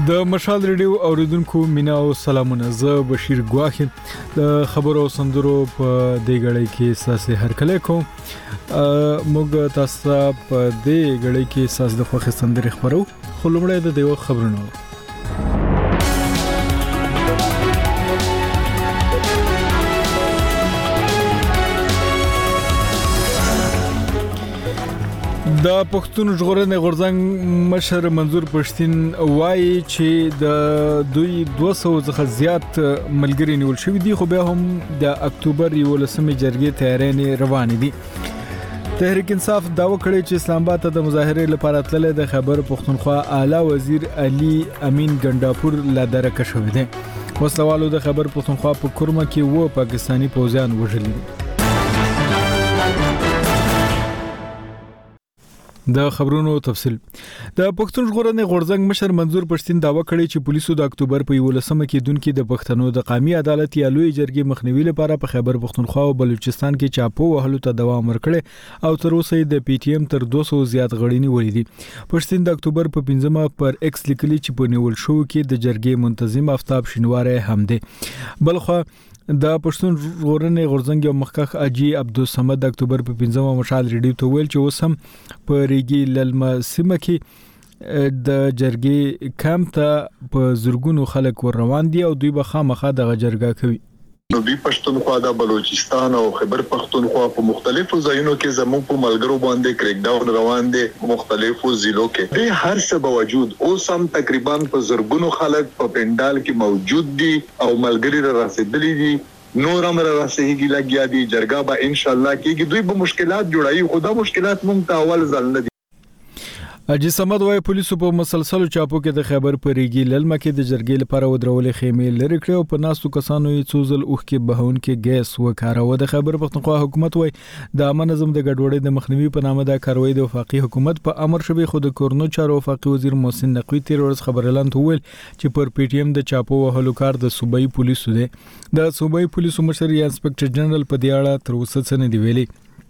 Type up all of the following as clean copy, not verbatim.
د مشال ریډیو اوریدونکو مینا او سلامونه. زه بشیر ګواخی د خبرو سندرو په دې غړې کې ساسي هرکله کوم. موږ تاسو په دې غړې کې ساس د خوخه سندري خبرو خو لمړی د دیو خبرونه. د پښتون ژغورنې غورځنګ مشر منظور پښتين وایي چې د دوی 200 څخه زیات ملګری نیول شوی دي، خو بیا هم د اکتوبر 11مې جرګې تیارې روانې دي. تحریک انصاف داوا کړی چې اسلام آباد ته د مظاهره لپاره تللی د خیبر پختونخوا اعلی وزیر علي امین ګنداپور لادرکه شوی دی. وسلوالو د خیبر پختونخوا په کورمه کې و پاکستانی پوځیان وژلي. د خبرونو تفصیل. د پښتون ژغورنې غورځنګ مشر منظور پښتين داوا کړی چې پولیسو د اکتوبر په 11مه کې دونکو د پښتنو د قومي عدالت یا لوی جرګې مخنیوي لپاره په خیبر پختونخوا او بلوچستان کې چاپو وهلو ته دوام ورکړي او تر اوسه د پی ټی ایم تر 200 زیات غړي نیولې دي. پښتين د اکتوبر په 15مه پر ایکس لیکلي چې په نیول شو کې د جرګې منتظم آفتاب شینواره هم دي. بلخو د پښتون ژغورنې غورځنګ یو مخکخ اجي عبدالصمد د اکتوبر په 15مه مشال ریډیو ته ویل چې اوس هم په ریګي للمه سیمه کې د جرګې کمپ ته په زرګونو خلک ور روان دي او دوی به خامخا د جرګه کوي. نو دی پښتونخوا د بلوچستان او خیبر پختونخوا په مختلفو ځایونو کې زموږ په ملګرو باندې کریک ډاون روان دي مختلفو ضلعو کې. د هر څه باوجود اوس هم تقریبا په زرګونو خلک په پندال کې موجود دي او ملګری را رسیدلي دي. نور امر راسېږي لګیا دي. جرګه به ان شاء الله کېږي. دوی به مشکلات جوړایي، خو دا مشکلات مونږ ته اول ځل نه دي. اجي سمد وای پولیسو په مسلسل چاپو کې د خیبر په ریګي للمه کې د جرګې لپاره ودرولې خیمې لري کړې او په ناسو کسانو یې څوزل اوخ کې بهون کې ګیس وکاروه. د خیبر پختونخوا حکومت وای د امن نظم د ګډوډۍ د مخنیوي په نامه د کاروي د وفاقي حکومت په امر شوی، خو د کورنو چارو وفاقي وزیر محسن نقوی تیر ورځ خبرلاند ویل چې پر پی ټی ایم د چاپو وهلو کار د صوبایي پولیسو دی. د صوبایي پولیسو مشر یا انسپکټر جنرال په دی اړه تر اوسه څه نه دی ویلي.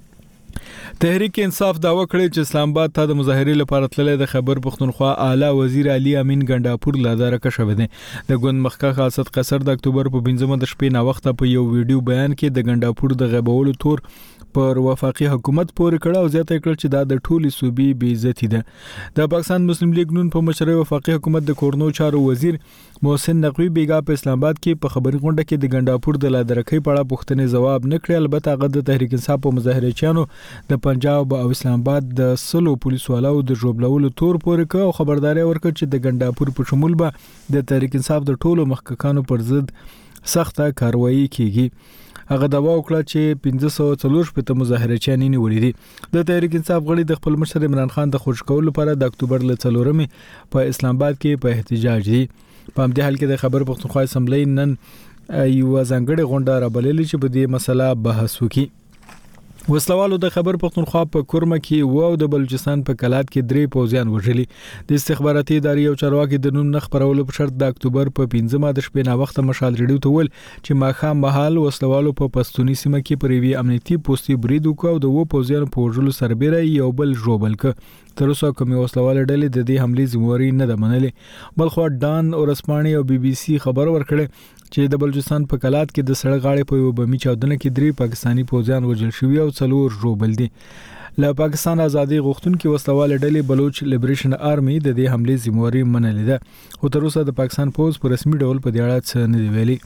تحریک انصاف داوا کړی چې اسلام آباد ته د مظاهره لپاره تللی د خیبر پختونخوا اعلی وزیر علي امین ګنداپور لادرکه شوی دی. د ګوند مخکخ اسد قصر د اکتوبر په 15مه د شپې نا وخت په یو ویډیو بیان کې د ګنداپور د غیبولو تور پر وفاقي حکومت پورې کړه او زیاته کړ چې دا د ټولي صوبې بې عزتي ده. د پاکستان مسلم لیگ نون په مشرۍ وفاقي حکومت د کورنو چارو وزیر محسن نقوی بیګا په اسلام آباد کې په خبري غونډه کې د ګنداپور د لادرکې په اړه پوښتنې جواب نه کړ. البته هغه د تحریک انصاف په مظاهره چانو د پنجاب او اسلام آباد د سلو پولیسو علاوه د جوړولو تور پورې کړ او خبرداري ورکړه چې د ګنداپور په شمول به د تحریک انصاف د ټولو مخککانو پر ضد سخته کاروایی کیږي. هغه داوا وکړه چې 1540 په مظاهره چاني نیولې دي. د تحریک انصاف غړي د خپل مشر عمران خان د خوش کولو لپاره د اکتوبر ل 4مې په اسلام آباد کې په احتجاج دي. په همدې حال کې د خیبر پختونخوا اسمبلی نن یو ځانګړي غونډه را بللې چې په دې مسله بحث وکړي. وسلوالو د خیبر پختونخوا په کورمه کې و او د بلوچستان په کلات کې 3 پوځیان وژلي. د استخباراتي ادارې او چارواکي د نوم نخ پرولو په شرط د اکتوبر په 15مه د شپې نا وخت مشال ریډیو ته ول چې ماخام مهال وسلوالو په پښتوني سیمه کې پریوي امنیتي پوسټي برید وکاو او د و پوځیانو په وژلو سربېره یو بل ژوبل ک. تر اوسه کومي وسلواله ډلې د دې حمله ذمہواری نه ده منلې. بلخو ډان اورسپاني او بي بي سي خبر ورکړي چې د بلوچستان په کلات کې د سړک غاړې په یو بمي چاودنه کې 3 پاکستانی پوځیان وژل شوي او 4 ژوبل دي. له پاکستان ازادي غوښتونکو وسلواله ډلې بلوچ لیبریشن آرمي د دې حمله ذمہواری منلې ده، خو تر اوسه د پاکستان پوځ په رسمي ډول په دې اړه څه نه دی ویلي.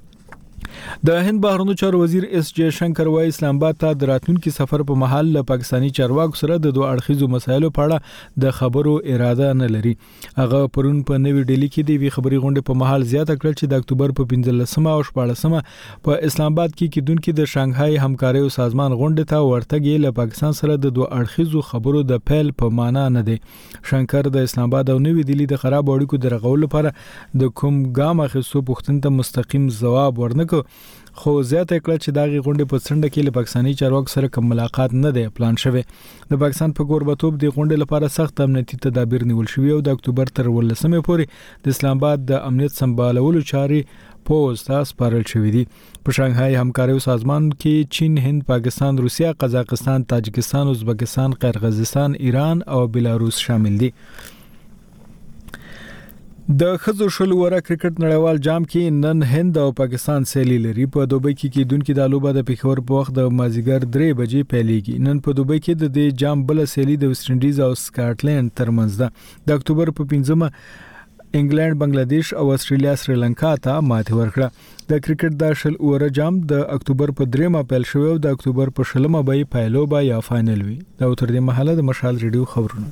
د هند بهرنیو چارو وزیر اس جے شنکر وايي اسلام آباد ته د راتلونکي سفر په محل له پاکستانی چارواکو سره د دوه اړخیزو مسایلو په اړه د خبرو اراده نه لري. هغه پرون په نوې ډیلی کې د وی خبري غونډې په محل زیاته کړل چې د اکتوبر په 15مه او 14مه په اسلام آباد کې کېدونکو د شانګهای همکارۍ سازمان غونډې ته ورتګي له پاکستان سره د دوه اړخیزو خبرو د پیل په معنا نه دي. شنکر د اسلام آباد او نوې ډیلی د خراب اړیکو د رغولو لپاره د کوم ګام اخیستو پوښتنې ته مستقیم ځواب ورنکړ، خو زیاته کړه چې داغي غونډې په څنډه کې له پاکستاني چارواکو سره کوم ملاقات نه دی پلان شوی. د پاکستان په کوربتوب د غونډې لپاره سخت امنیتي تدابیر نیول شوی او د اکتوبر تر 18مې پورې د اسلام آباد د امنیت سمبالولو چارې پوز ته سپارل شوې دي. په شانګهای همکارۍ سازمان کې چین، هند، پاکستان، روسیا، قزاقستان، تاجکستان، ازبکستان، قرغیزستان، ایران او بلاروس شامل دي. د خزو شل وره کرکټ نړیوال جام کې نن هند او پاکستان سیالي لري. په دوبۍ کې کیدونکو د لوبه د پیښور په وخت د مازیګر 3 بجې پیلېږي. نن په دوبۍ کې د دې جام بل سیالي د ویسټ انډیز او سکاټلند ترمنځ ده. د اکتوبر په 15مه انګلند بنگلاديش او استرالیا سریلانکا ته ماتې ورکړه. د کرکټ د شل وره جام د اکتوبر په 3مه پیل شوی او د اکتوبر په 16مه به پیلوبه یا فائنل وي. دا تر دې مهاله د مشال ریډیو خبرونه.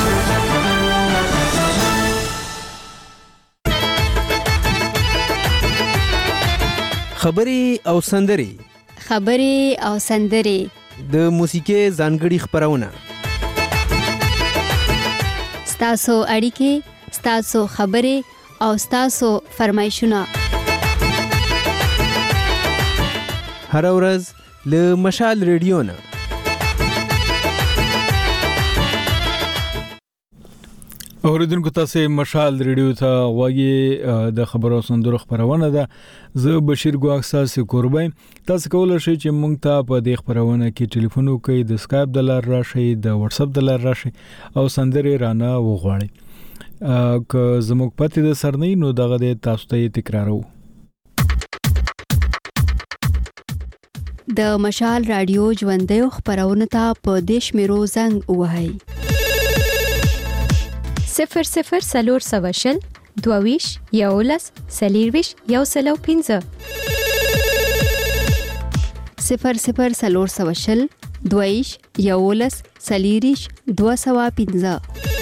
خبري او سندري د موسیقي ځانګړي خبرونه ستاسو اړیکې ستاسو خبري او ستاسو فرمایشونه هر ورځ له مشال ریډیو نه. اوریدونکو تاسو مشال ریډیو ته وایي د خبرو سندرو خبرونه ده. زه بشیر ګواکساسي قربای. تاسو کولای شئ چې مونږ ته په دې خبرونه کې ټلیفون وکړئ، د اسکایپ د لار راشي، د واتس اپ د لار راشي او سندري رانه وغواړئ. که زموږ پته د سرنۍ نو دغه د تاسو ته تکرارو. د مشال رادیو ژوندۍ خبرونه ته په دیش میرو زنګ وهاي 00 سلور سواشل دوویش یولس سلیرویش یوسلو 15 00 سلور سواشل دوویش یولس سلیریش 215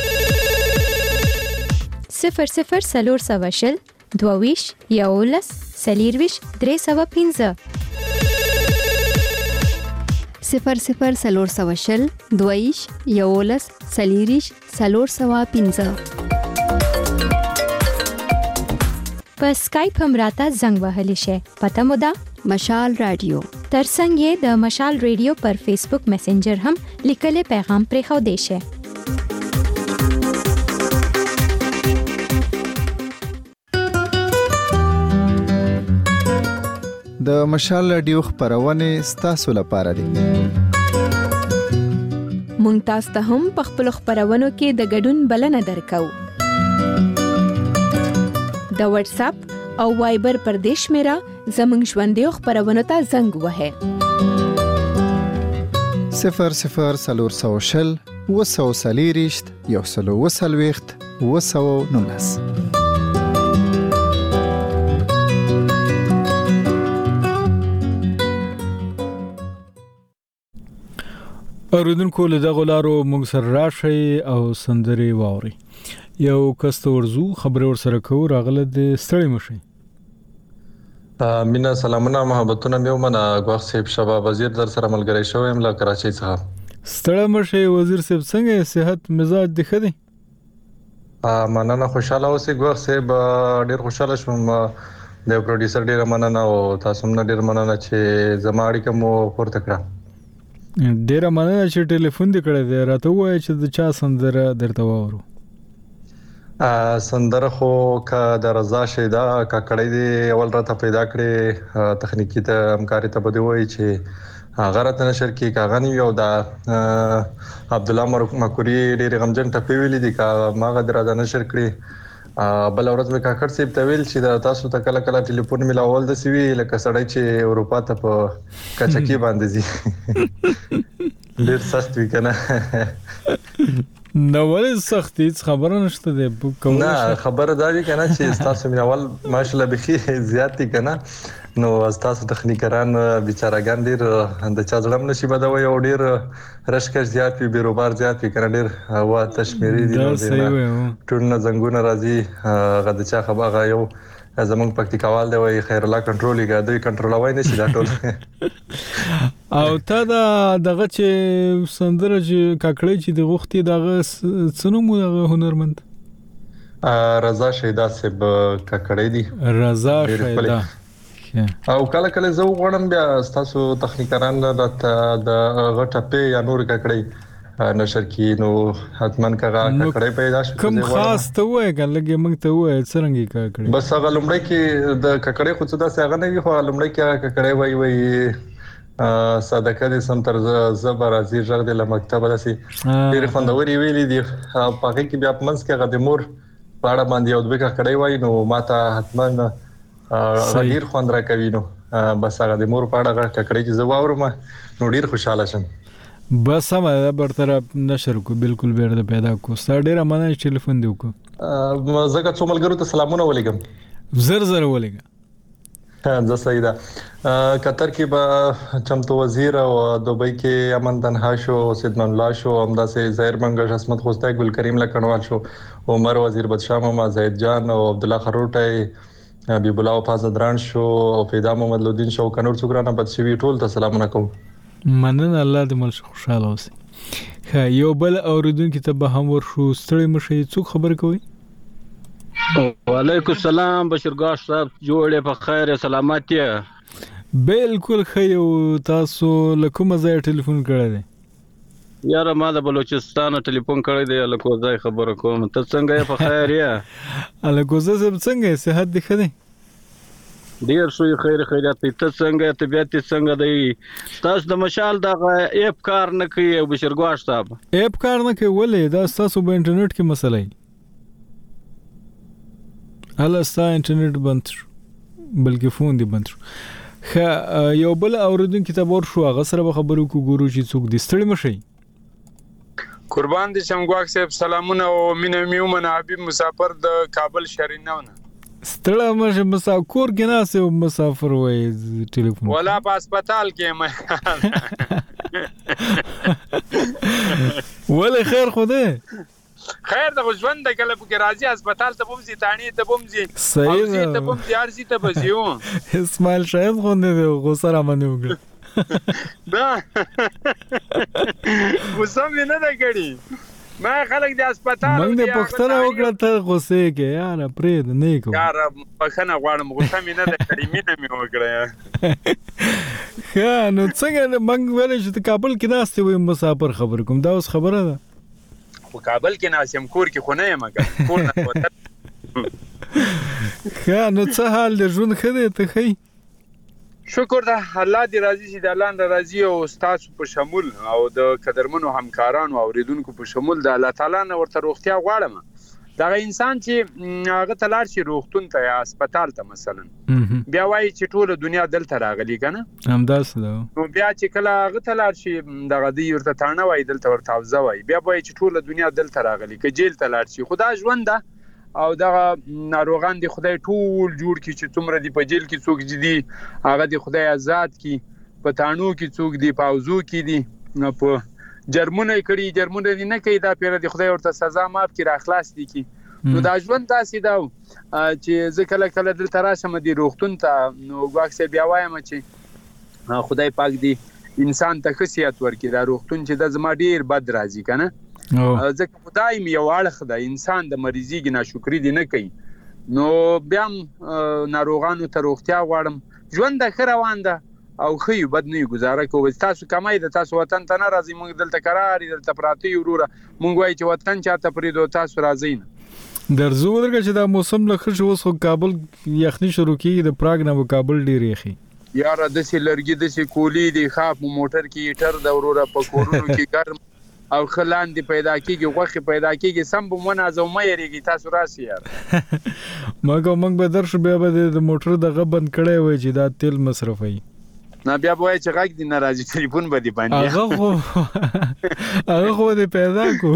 00 سلور سواشل دوویش یولس سلیرویش 315 00 سلور سواشل دویش یولس سلیریش سلور سوا 15 په اسکایپ هم راته زنګ وهلی شي. پته مو ده مشال رادیو. ترڅنګ یې د مشال ریډیو پر فیسبوک میسنجر هم لیکل پیغام پرې خو دی شي. د مشال رادیو خبرونه ستاسو لپاره دي. مونږ تاسو ته هم په خپل خبرونو کې د ګډون بلنه درکو. د واتس اپ او وایبر پر دیش میرا زمنګ ژوندۍ خبرونو ته زنګ وهه 00 سلور سوشل وسو سلیریشت یوسلو وسلويخت وسو نونس. اوریدونکو له دغه لارو موږ سره راشي او سندري واوري. یو کس ورزو خبر ور سره کو راغله د ستړي مشي. مینا سلامونه محبتونه مې ومنه. غوښ صاحب شباب وزیر در سره ملګری شوم له کراچۍ څخه. ستړي مشي وزیر صاحب څنګه صحت مزاج دی خدي؟ مننه خوشاله اوسې غوښ صاحب ډیر خوشاله شوم. د پروډوسر ډیر مننه او تاسو هم ډیر مننه چې زما اړیکه مو پورته کړه. ډیر مننه چې ټلیفون دې کړی دی. راته وایي چې د چا سندره درته وورو. سندره خو کا د رضا شیدا کاکړی دی اول راته پیدا کړې تخنیکی ته همکاري ته بده وایي چې هغه راته نشر کې کاغانی یو دا عبد الله مکوری ډیر غمجن ټپی ویلې دي کا ماغه درته نشر کړی. بل ورځ مې کاکړ سیب ته ویل چې تاسو ته کله کله ټلیفون ملاول د سوي لکه سړی چې اروپا ته په کچکی باندې زی ډیر سخت وی کنه. نو ولې سختي خبره نشته ده کوم نه خبره دا وی کنه چې تاسو ملاول ماشاءالله بخي زیات دي کنه. نو تاسو تخنیکران بیچارهګان ډیر د چا ځړم نشي بدوي او ډیر رشکش زیات وي بیروبار زیات وي کنه ډیر هوا تشمیري دي نو ټول نه زنګونه راځي غد چا خبره یو زمونږ پکتیکاوال دی وای خیر الله کنټرول یې دوی کنټرولوي نشي دا ټول. او تا دغه چې سندره چې کاکړی چې د غوختي دغه څنومو دغه هنرمند رضا شیدا صاحب کاکړی دی. رضا شیدا او کله کله زه وغواړم بیا تاسو تخنیکران راته د غټه په یا نور کاکړی نشر کی نو حتمان کغه ککړې پیدا شو. کوم خاص ته وای کله موږ ته وای څنګه ککړې بس هغه لمړی کې د ککړې خو څه دا څنګه نه وي خو لمړی کې ککړې وای صدقه دې سم تر زبر ازیر ژغ د مکتب داسي ډېر خوندوري ویلې دي. پاګه کې بیا پمنس کې غد مور پاړه باندې یو دوه کړي وای نو ماته حتما غیر خوند را کوي نو بس هغه د مور پاړه کړي چې زه واورم نو ډیر خوشاله شم. بس هم دا برطرف نشر کو بالکل بیرته پیدا کو ستا ډیر مننه ټلیفون دی وکړه. زګه څو ملګرو ته سلامونه ولیکم. زر ولیکم. زه سیدا قطر کې به چمتو وزیر او دوبۍ کې امن تنها شو سیدمان الله شو همدا سه زهیر منګش اسمت خوسته ګل کریم لکنوال شو عمر وزیر بدشاه محمد زید جان او عبد الله خروټي حبیب الله فازدران شو او فیدا محمد لودین شو کنور څوګرانه بدشوي ټول ته سلامونه کوم. مننه الله دې مل خوشاله اوسې. یو بل اوریدونکو ته به هم ورشو ستړي مشي څوک خبر کوي. وعلیکم السلام بشرګاش صاحب جوړه په خیر سلامتی. بالکل خیو تاسو لکه مزه ټلیفون کړی دی. یاره ما د بلوچستان ټلیفون کړی دی لکه ځای خبره کوم ته څنګه په خیر یا الکه زه څنګه صحت دی خدي ډیر شوی خیر خیرات ته څنګه طبيعت څنګه دی تاسو د مشال د اپ کار نه کوي بشرګاش صاحب اپ کار نه کوي ولې دا تاسو په انټرنیټ کې مسله ای هله ستا انټرنیټ بند شو بلکې فون دی بند شو. یو بل اوریدونکو ته ورشو هغه سره خبرو کو ګورو چې څوک د ستړي مشي. قربان دي شمګواک صاحب سلامونه او مینه میومن حبیب مسافر د کابل شرینونه ستړی مشه مسافر کې ناسه مسافر وای ټلیفون ولا په هسپتال کې ولې خیر خوده خیر د ژوند د کله په راځي هسپتال ته بومځي تانی ته بومځي صحیح ته بومځي ارزي ته بزیو اسماعیل شاهد غونډه غوسه را باندې وګړه دا غوسه مې نه ده کړې ما خلک د هسپتال موږ د پښتنه وکړه ته غوسه کې یار پرې نه کو یار پښنه غواړم غوسه مې نه ده کړې مینه مې وکړه نو څنګه موږ ولې چې کابل کې ناشته وي مسافر خبر کوم دا اوس خبره ده په کابل کې ناسم کور کې خو نه یم کور نه وته نو څه حال د ژوند خدای ته خي شکر ده الله دې راضي شي د الله راضي او استاد په شمول او د قدرمنو همکارانو او اوریدونکو په شمول د الله تعالی نه ورته روغتیا غواړم دا انسان چې هغه تلار شي روغتون ته یا هسپتال ته مثلا بیا وایي چې ټول دنیا دلته راغلي کنه همداسه ده نو بیا چې کله هغه تلار شي دغه دی ورته تانه وایي دلته ورته اوزه وایي بیا وایي چې ټول دنیا دلته راغلي که جیل تلار شي خدا ژوند ده او دغه ناروغان دي خدای ټول جوړ کی چې څومره دی په جیل کې څوک دي هغه دی خدای آزاد کی په تانو کې څوک دی پاوزو کې دي په جرمونه کړي جرمونه نه کوي دا پیر دی خدای ورته سزا معاف کړي اخلاص دي کی نو دا ژوند تاسو دا چې زه کله کله دلته راشم دی روغتون ته نو واکسه بیا وایم چې خدای پاک دی انسان ته خصيات ورکړي دا روغتون چې د زما ډیر بد راځي کنه ځکه خدای می یو اړه د انسان د مریضي کې ناشکری دي نه کوي نو بیا ناروغانو ته روغتیا غواړم ژوند د خروان ده او خو بد نه گزاره کوو تاسو کمای د تاسو وطن ته نه راځي موږ دلته قرار دلته پراتی وروره موږ وایي چې وطن چاته پریدو تاسو راځئ درځو ورګه چې دا موسم لخر شو اوس کابل یخني شروع کیږي د پراګ نه کابل ډیر یخي یاره د سي لرګي د سي کولی دی خاف موټر کې ټر د وروره په کورونو کې ګرم او خلان دی پیدا کیږي غوخي پیدا کیږي سم به منازو مې یریږي تاسو راسي یار موږ به درش بیا به د موټر دغه بند کړی وای چې دا تیل مصرفي نه بیا وای چې غږ دی ناراضي ټلیفون به دی باندې هغه خو دې پیدا کو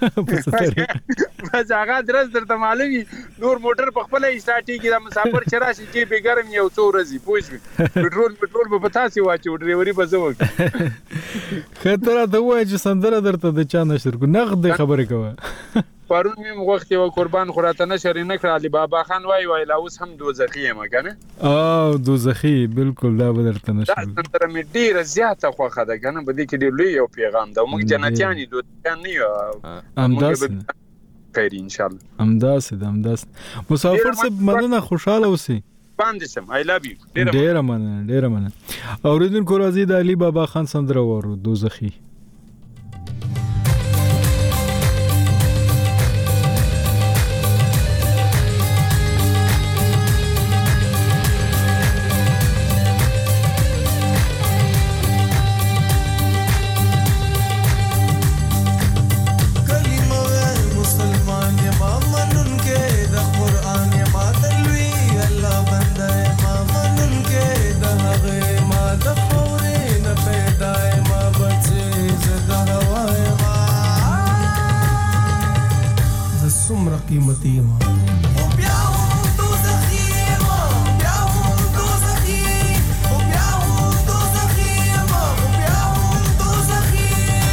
بس هغه درس درته معلومي نور موټر په خپل اسټاټي کې د مسافر چراشي کې به ګرم یو څو ورځې پوښ پټرول په پتاسي واچو ډرایوري به زو خطر ته وای چې سندره درته د چا نشر کو نغد خبره کوه پرون مې وخت یو قربان خراته نشر نه کړ علي بابا خان وای لا اوس هم دوزخی یم کنه دوزخی بالکل دا بدرته نشر دا تر مې ډیره زیاته خوخه ده کنه بده کې ډیر لوی یو پیغام ده موږ جنتیانی دوه نه یو امداس خیر ان شاء الله امداس مسافر سے مننه خوشاله اوسئ باندې سم I love you ډیر مننه اوریدونکو راځي د علي بابا خان سندره ورو دوزخی मुसलमान دوزخی ما او بیا هم دوزخی ما بیا هم دوزخی او بیا هم دوزخی ما او بیا هم دوزخی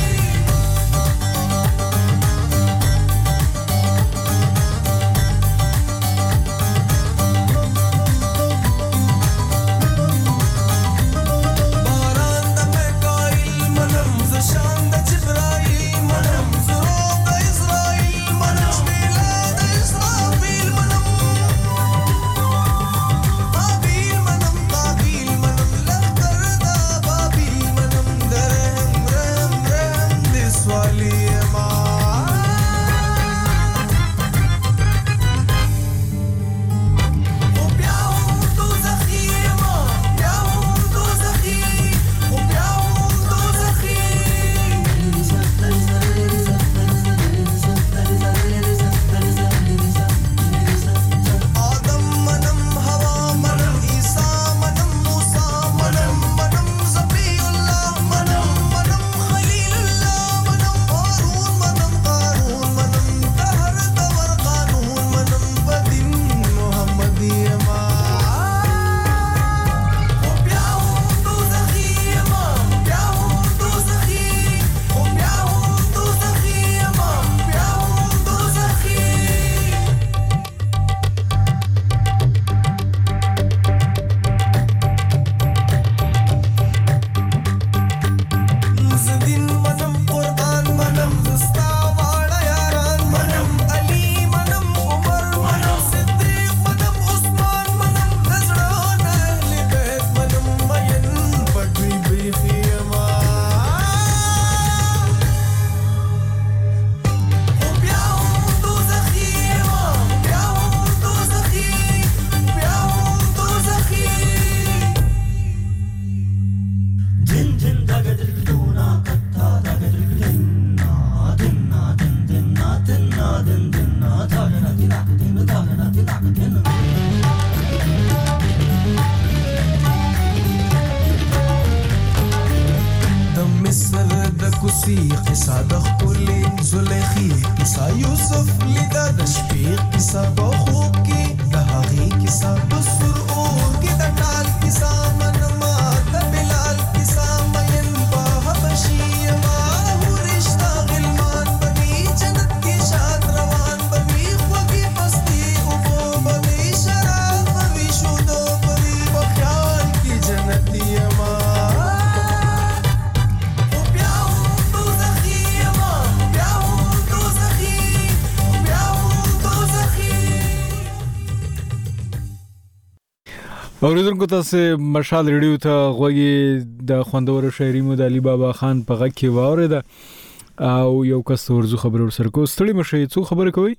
اوریدونکو تاسو مشال ریډیو ته غوږی د خوندور شاعري مو د علي بابا خان په غږ کې واورید او یو کس ورزو خبر ورسره کو ستړي مشه څو خبره کوي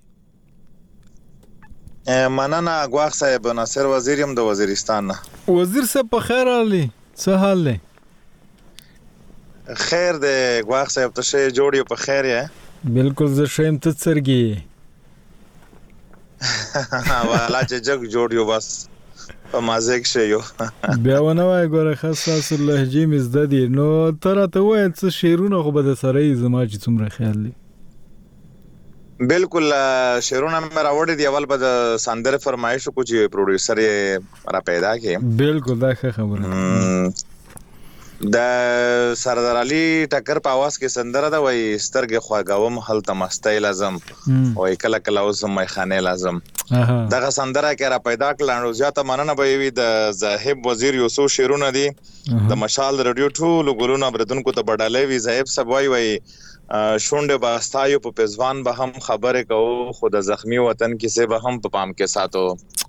مننه غواخ صاحب ناصر وزیرم د وزیرستان وزیر صاحب په خیر علي څه حال دی خیر دی غواخ صاحب ته شه جوړیو په خیر یې بالکل زه شیم ته څرګي والا چې جګ جوړیو بس په مازیک شيو بیا ونه وای ګوره خاصه لهجه مزده دي نو تر ته وای څه شیرونه خو به د سره زما چې څومره خیال دي بالکل شیرونه مې راوړې دی اول به د ساندره فرمایش کو چې پروډوسر یې را پیدا کړي بالکل دا خبره د سردار علي ټکر په आवाज کې سندره دا وای سترګې خواګاوم هل تمستای لازم وای کله کله اوس مې خانه لازم دغه سندره کې را پیدا کړل زیاته مننه به وي د زاهب وزیر یوسف شیرونه دي د مشال رادیو ټول ګلونه بردونکو ته بډالې وی زاهب سبوي وای شونډه باستایو په پزوان به هم خبره کو خود زخمی وطن کیسه به هم په پام کې ساتو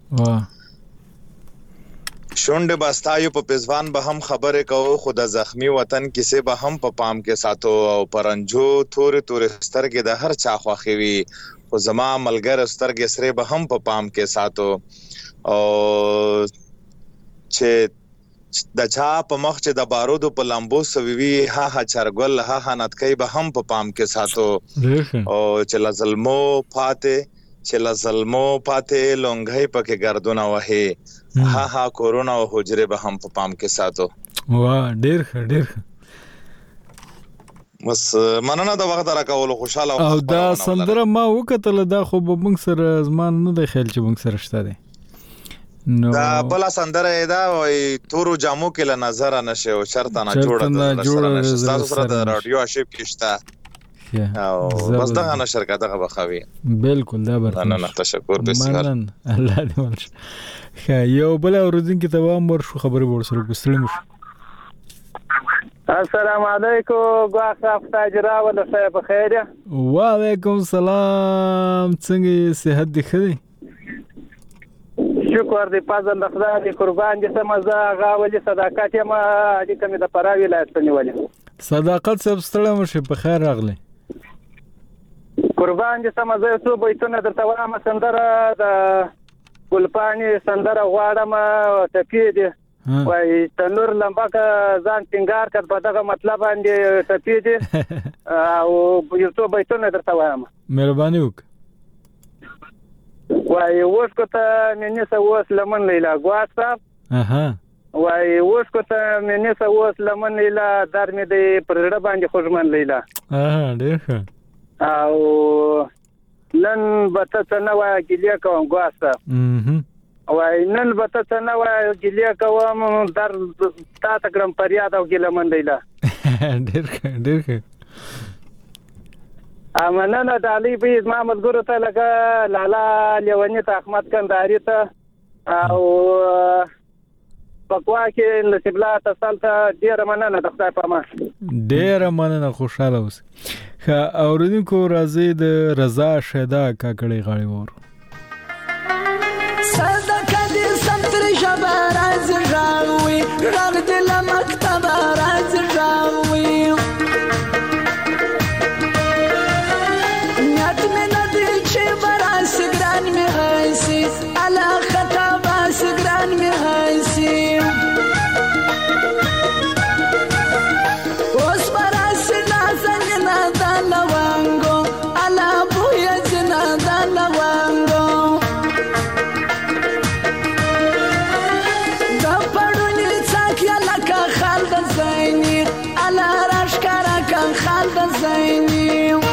شونډه باستایو په پزوان به هم خبره کو خود زخمی وطن کیسه به هم په پام کې ساتو او پرنجو تور سترګې د هر چا خوخي وي خو زما ملګر سترګې سره به هم په پام کې ساتو او چې د چا په مخ چې د بارودو په لامبو سوي ها ها چرګل ها ها نتکي به هم په پام کې ساتو او چې لزلمو پاته لونګي پکې ګردونه وهي ها ها کورونا او حجره به هم په پام کې ساتو واه ډېر بس مننه د وخت راکول خوشاله او دا سندره ما وکتل دا خو به موږ سره زمان نه دی خیال چې موږ سره شته دی نو دا بل سندره دا وای تورو جامو کې له نظر نشه او شرط نه جوړه تاسو سره د رادیو اشیب کېشته او بس دا نه شرکت هغه بخوي بالکل دا برخه نه تشکر بسیار الله دې ورشه یو بل اوریدونکو ته وام ورشو خبرې ورسره کوستل مش السلام علیکم غواخ تاجرا ولا صاحب خیر وعلیکم السلام څنګه صحت دې خدي شکر دې پازل خدای دې قربان دې سمزه غاولي صداقت ما دې کومه د پراوی لایت پنیولې صداقت سب ستړم شي په خیر راغله قربان دې سمزه څو بیتونه درته وایم سندره د ګلپانی سندره غواړم ټپی دې وای تنور لمبا ځان ټینګار کړ په دغه مطلب باندې ټپی دې او یو څو بیتونه درته وایم مهرباني وک وای اوس کوته مې نه اوس لمن لیلا غواړم وای اوس کوته مې نه اوس لمن لیلا در مې دې پرړه باندې خوشمن لیلا ډېر ښه او لن بته څنګه وای ګلیا کوم غواړم وای نن بته څنګه وای ګلیا کوم در تا تکرم پریاد او ګلمن لیلا ډېر ښه امنه د علي بیز محمد ګورو ته لګه لالا لیونی ته احمد کندهاری ته او پکوا کې نصیب الله تسل ته ډیر مننه د خدای په امان ډیر مننه خوشاله اوس اوریدونکو راځي د رضا شهدا کاکړی غاړي ور صدقه دې سمتر جبر از راوي رغ دل مکتب راز راوي سگران می هایسی علا خطابا سگران می هایسی اوس براسی نازنگ نادان لوانگو علا بویز نادان لوانگو دا پڑونی چاکیا لکا خالد زینی علا راشکارا کن خالد زینی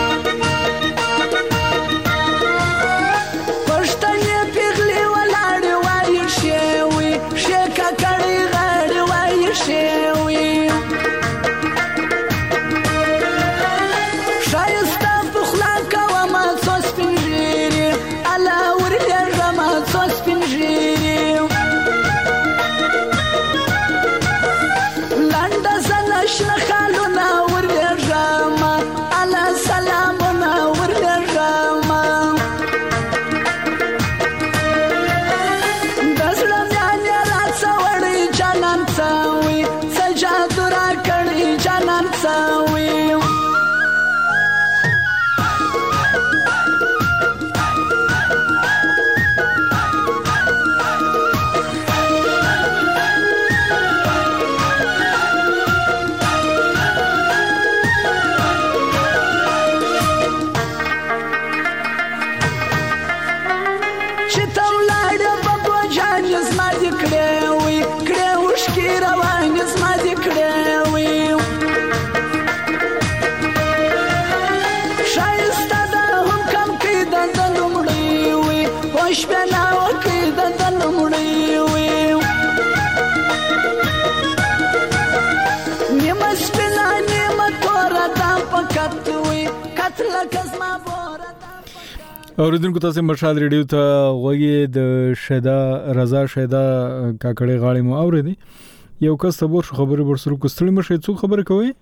اوریدونکو تاسو مرشد ریډیو ته غوږی د شهدا رضا شهدا کاکړی غاړي مو اوریدي یو کس صبر خبرې ورسره کوستړي مشه څو خبرې کوي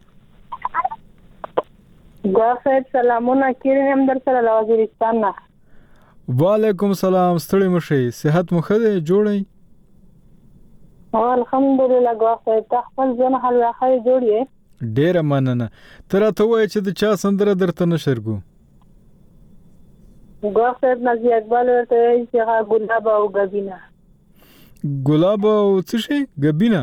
ګافر سلامونه کیرم در سره لوازرستان نه وعلیکم السلام ستړي مشه صحت مو خده جوړی الحمدلله ګافر تخفل ځنه حل راخه جوړی ډیر مننه تر ته وای چې د چا سندره درته نشرګو ګافر نزی اقبال ورته چې ګلاب او غبینا ګلاب او څه شي غبینا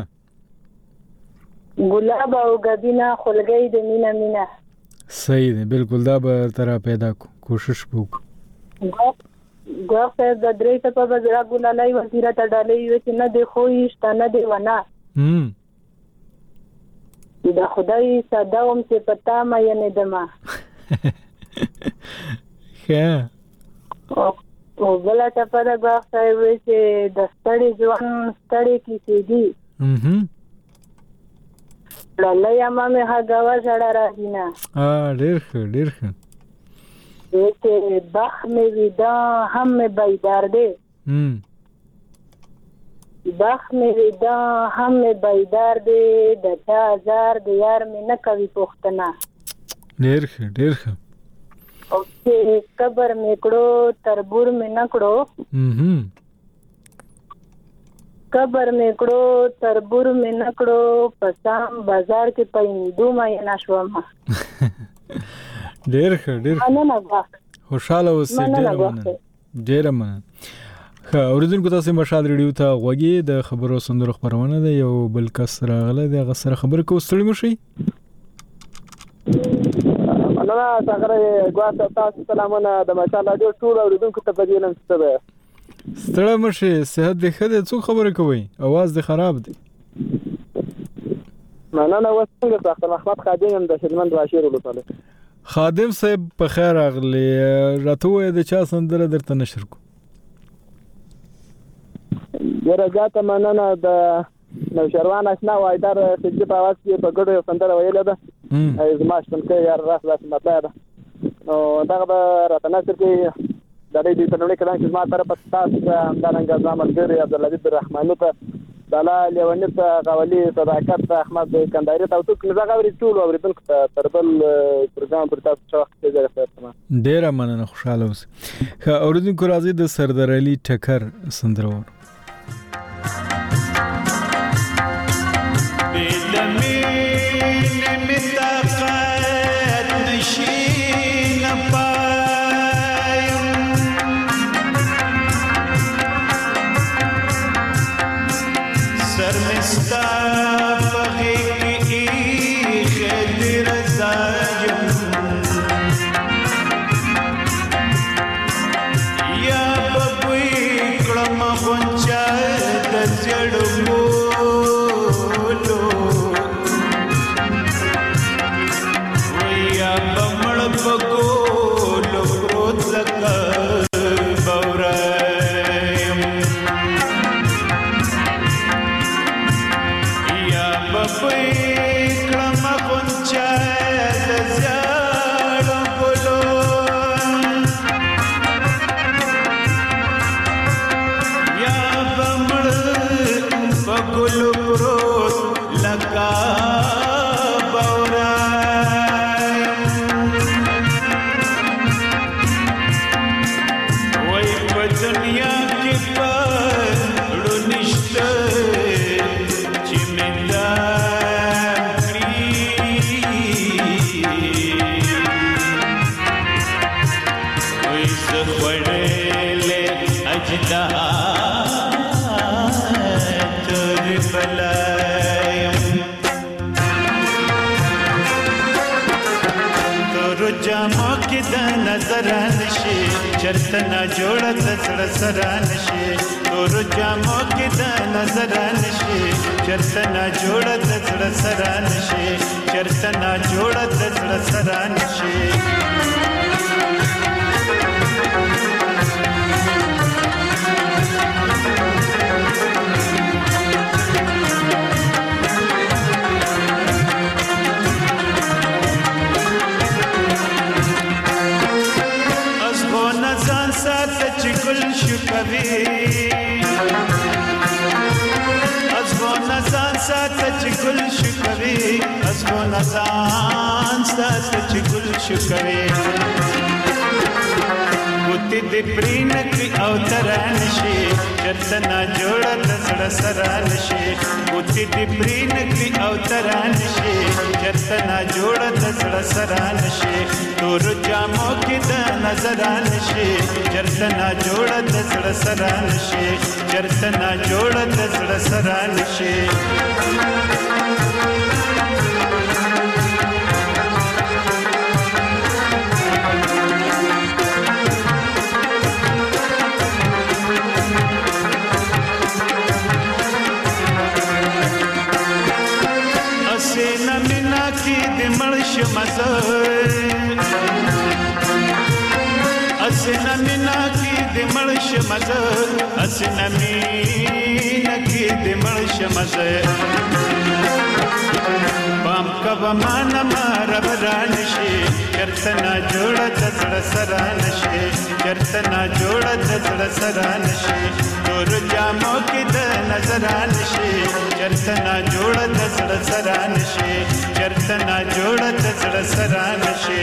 ګلاب او غبینا خلګي د مینا مینا صحیح دی بالکل دا به تر پیدا کوشش وکړو ګافر د درې ته په بزرا ګلالای وزیره ته ډالې چې نه دی خوښ نه دی ونه د خدای صداوم چې پتا ما یې دما ښه او بل ته په دا ځای وي چې د ستړي ځوان ستړي کې سيدي لالیا مامه هغه وژړه راځينه ډېر ښه چې بخ مې ودا هم مې بیدار دی بخ مې ودا هم مې بیدار دی د 1000 د یار مې نه کوي پښتنه ډېر ښه او چې قبر مې کړو تربور مې نه کړو قبر مې کړو تربور مې نه کړو پسام بازار کې پیندو مې نشوم ډېر ښه خوشاله اوسئ ډېر مننه ښه اوریدونکو تاسو مشال ریډیو ته غوږی د خبرو سندرو خبرونه ده یو بل کس راغله د غسر خبر کو ستړي مشي مننه څنګه غواړم تاسو سلامونه د مشال ریډیو ټول اوریدونکو ته بدینم ستړي ستړي مشي صحت دې ښه ده څو خبره کوي आवाज دې خراب دی مننه وسنګ تاسو احمد خادم د خدمت باشیر ولوتله خادم صاحب په خیر راغلی راته وې د چا سندره درته نشر کو ورګاته مننه د نوشروان آشنا وایدار چې په आवाज کې په ګډه سندره ویله ده زما څنګه یار راس مطلب ده نو دا راته نشر کې د دې تنوړي کړه چې ما طرف تاسو همدارنګه ځامل ګری عبدالعزیز الرحمن ته دلا لیونی ته غولي صداقت احمد کندهاری ته ټول نه غوړي ټول اوریدونکو ته تربل پروګرام پر تاسو څو وخت ځای راځم ډیر مننه خوشاله اوسئ اوریدونکو راځي د سردار علي ټکر سندرو چرتنا جوړت سره سره نشي تور جامو کې د نظر نشي چرتنا جوړت سره سره نشي چرتنا جوړت سره سره نشي نزان سات چګل شکوي ګوتې دې پرینک او تران شي چرتنا جوړل سره سره نشي ګوتې دې پرینک او تران شي چرتنا جوړل سره سره نشي تور جامو کې د نظران شي چرتنا جوړل سره سره نشي چرتنا جوړل سره سره نشي کې د مړش مزه اسنه مینا کې د مړش مزه اسنه مینا کې د مړش مزه پام کبا مانا مارا برانشی چرتنا جوڑا تزڑ سرانشی چرتنا جوڑا تزڑ سرانشی دور جامو کی د نظرانشی چرتنا جوڑا تزڑ سرانشی چرتنا جوڑا تزڑ سرانشی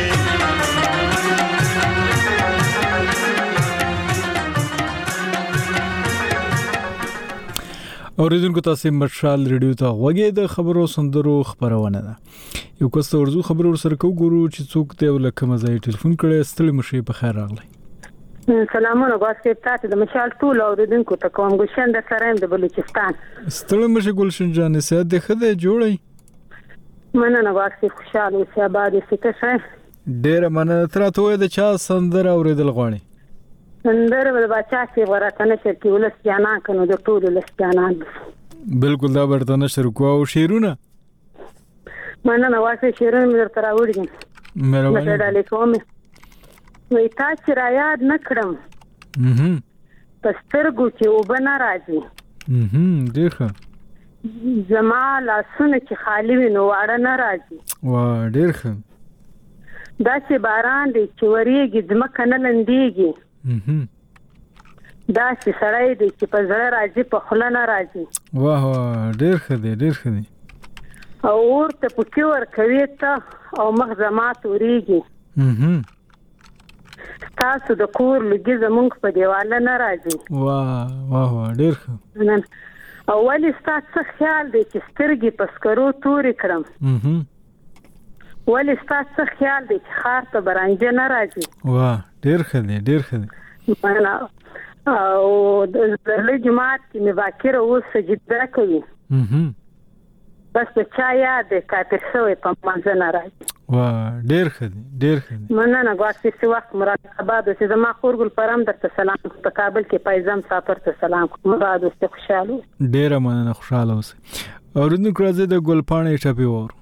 اوریدونکو تاسو مشال ریډیو ته غوږی د خبرو سندرو خبرونه ده یو کس ورزو خبرو سره کو ګورو چې څوک ته ولکه مزای ټلیفون کړي ستړي مشي په خیر راغلی سلامونه غواړم تاسو د مشال ټول اوریدونکو ته کوم ګلشن د سرایم د بلوچستان ستړي مشي ګلشن جان سه د خده جوړی مننه غواړم خوشاله اوسې آباد اوسې ښه ډیره مننه تر ته د چا سندره اوریدل غواړي سندره د بچا چې ورته نشر کې ولس جانا کنو د ټول ولس جانا بالکل دا ورته نشر کو او شیرونه مننه واسه شیرونه مې تر راوړم مهرباني علیکم وای تاسو را یاد نکړم پسترګو چې وبنه راځي ډیره زما لاسونه چې خالی وي نو واړه نه راځي وا ډیره دا چې باران دی چې وریږي ځمکه نه لندېږي دا چې سړی دی چې په زړه راځي په خوله نه راځي واه ډېر ښه دی ډېر ښه دی او ورته پکې ورکوي ته او مخ زما تورېږي تاسو د کور لږې زمونږ په دیواله نه راځي واه ډېر ښه او ولې ستاسو څه خیال دی چې سترګې په سکرو تورې کړم ولې ستاسو څه خیال دی چې ښار ته برانجه نه راځي واه ډېر ښه دی ډېر ښه دی او د زرلي جماعت کې مې باکره اوس سجده کوي بس د چا یاد دی کافر شوی په منځه نه راځي واه ډېر ښه دی ډېر ښه دی مننه غواړم چې وخت مراد آباد اوسې زما خور ګل پرم درته سلام په کابل کې پایزم سافر ته سلام مراد اوسې خوشاله ډېره مننه خوشاله اوسې اوریدونکو راځي د ګل پاڼې ټپې وورو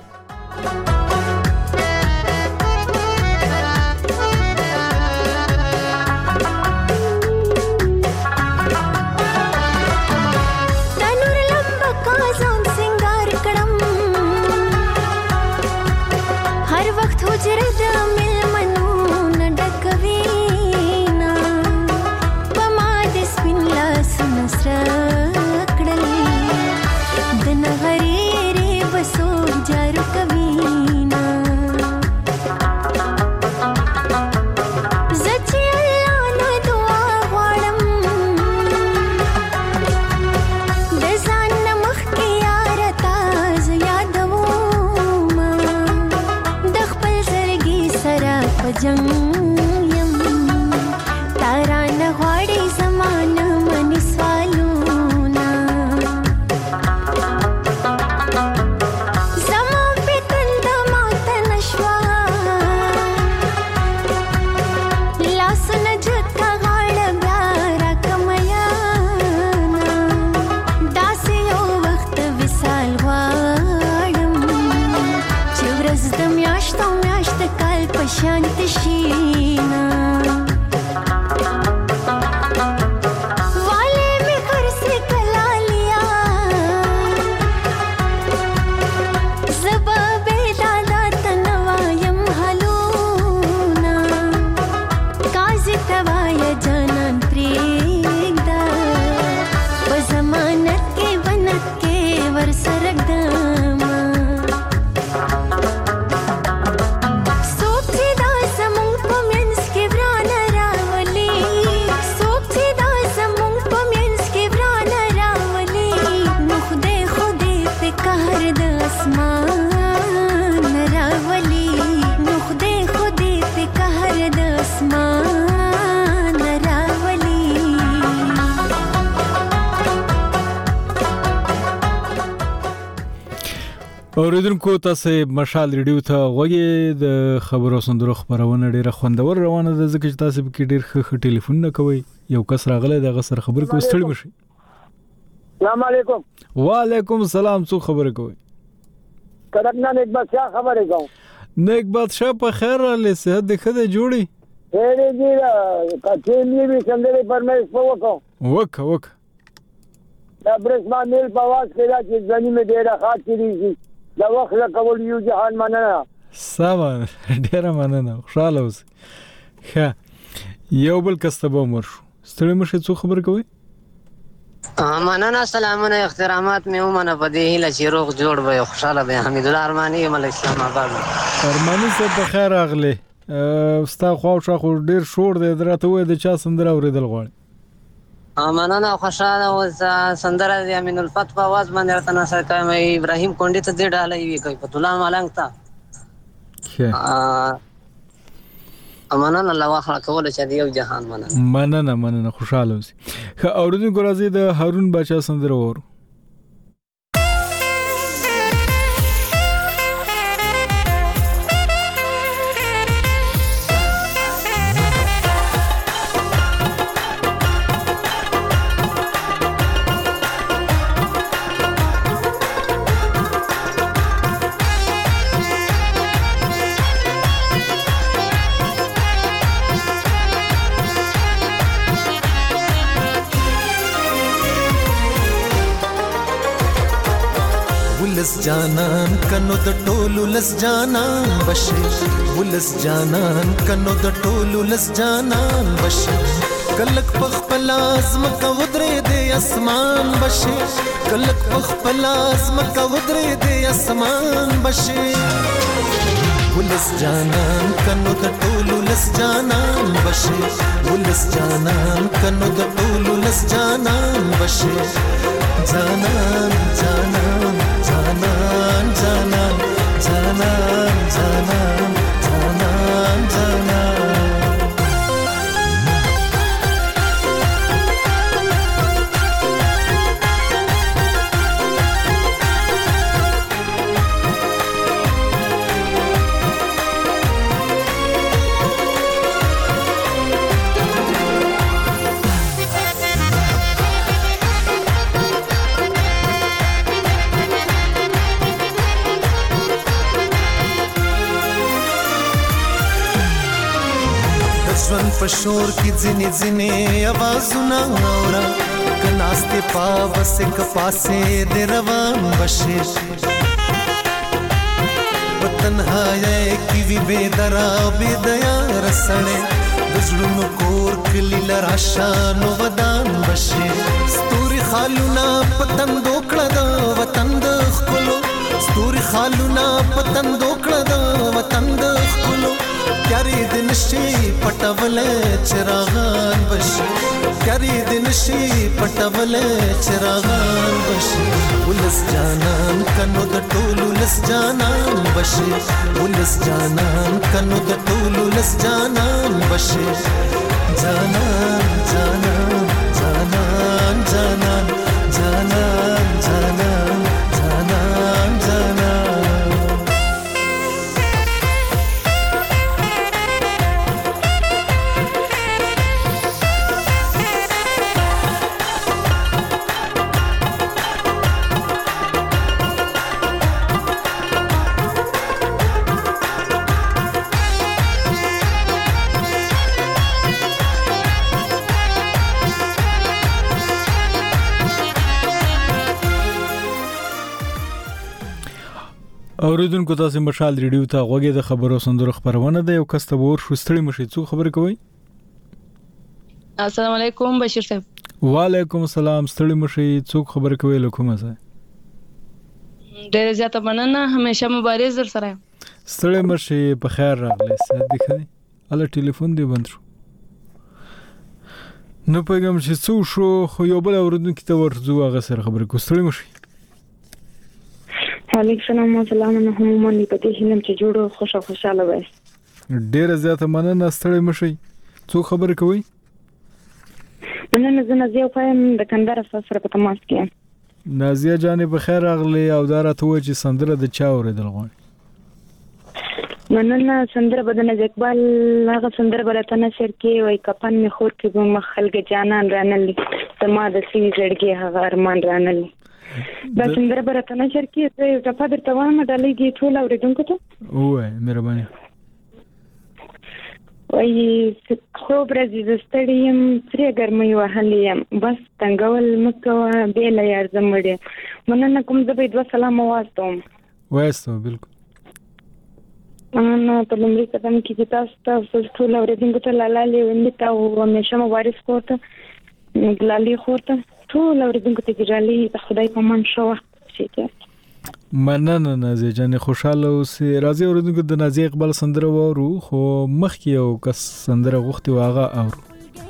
اوریدونکو تاسو مشال ریډیو ته غوږی د خبرو سندرو خبرونه ډیره خوندور روانه ده ځکه چې تاسو به ډیر ښه ټلیفون نه کوي یو کس راغلی دغه سره خبر کوي ستړي مشي السلام علیکم وعلیکم السلام څو خبر کوي کډکنا نیک بادشاہ خبرې کوم. نیک بادشاہ په خیر راغلی، صحت دې ښه دی جوړی؟ ډېرې دي کچېلې وي سندرې فرمایش په وکړو. وکړه دا برسما میل په واس کې دا چې ځنې مې ډېره ښه تېرېږي. د وخت له کول یو جهان مننه. سمه ډېره مننه، خوشحاله اوسئ. ښه یو بل کس ته به هم ورشو. ستړي مه شئ، څو خبرې کوئ؟ مننه، سلامونه، احترامات مې ومنه په دې هیله چې روغ جوړ به یو خوشحاله به. حمیدالله ارماني یم له اسلام آباد. ارماني صاحب په خیر راغلی. ستا خوا او شا خو ډېر شور دی، راته ووایه د چا سندره اورېدل غواړې؟ مننه، خوشحاله اوس سندره د امین الفتح په اواز باندې راته نثر کوم. ابراهیم کونډې ته دې ډالۍ وي کوي فتح الله ملنګ ته. مننه، الله واخله کوله چې یو جهان مننه خوشحاله اوسئ. ښه اورېدونکو راځئ د هارون باچا سندره واورو. ولس جانان کنو د ټولو لس جانان بشي، ولس جانان کنو د ټولو لس جانان بشي. کلک پخپل ازمکه ودرې دې اسمان بشي، کلک پخپل ازمکه ودرې دې اسمان بشي. ولس جانان کنو د ټولو لس جانان بشي، ولس جانان کنو د ټولو لس جانان بشي. جانان جانان جانان جانان جانان جانان جانان جانان. ژوند په شور کې ځینې ځینې آوازونه اورا، که ناستې پاوسې که پاسې دې روان بشې. په تنهایۍ کې وي بې دره بې دیاره سړی، د زړونو کور کلي له راشه نو ودان بشې. ستوري خالونه په تندو کړه د وطن د ښکلو، ستوري خالونه په تندو کړه د وطن د ښکلو. پیاري د نشي پټولې چراغان بشي، پیاري د نشي پټولې چراغان بشي. ولس جانان کنو د ټولو لس جانان بشي، ولس جانان کنو د ټولو لس جانان بشي. جانان جانان جانان جانان جانان جانان جانان جانان. اوریدونکو تاسو مشال ریډیو ته غوږی د خبرو سندرو خبرونه ده. یو کس ته ور شو ستړي مشي، څو خبرې کوي؟ السلام علیکم بشیر صاحب. وعلیکم السلام. ستړي مشي، څو خبرې کوي؟ لکه څه ډېر زیاته مننه، همیشه مبارز در سره. ستړي مشي، په خیر راغلی. صحت دې ښه دی؟ اله ټلیفون دې بند شو. نو پیغام چې څو شو، خو یو بل اوریدونکو ته ورځو هغه سره خبرې کو. ستړي مشي. وعلیکم السلام و سلام علیکم. منی پته هلم چې جوړو خوشاله وای. ډېر زیاته مننه. ستړي مشي، څو خبرې کوي؟ مننه. زه نازیه فایم د کندهار سره په تماس کې. نازیه جانې په خیر راغلی او دا راته وایي چې سندره د چا اورېدل غواړي؟ مننه. سندره بدن از اقبال هغه سندره بلته نشر کې وای کپن می خور کې به مخلګ جانان رانلی سما د سی زړګي هغه ارمان رانلی. دا سندره برته نشر کې یو ټپه درته وایم ډالېږي ټول اوریدونکو ته وای مهرباني وای خوب راځي د ستړي یم پرې ګرمۍ وهلې یم بس تنګول مکوه بې له یار زمړې مننه کوم زه به دوه سلام واستوم وایستو بالکل نو په لومړي قدم کې چې تاسو ټول اوریدونکو ته لالې وندې ته او همیشه مبارک کوته لالې خورته ټول اوریدونکو ته ګرالي د خدای په من شو وخت شي مننه نازي جان خوشاله اوسې راځي اوریدونکو د نازي اقبال سندره وورو خو مخکې یو کس سندره غوښتي واغه اورو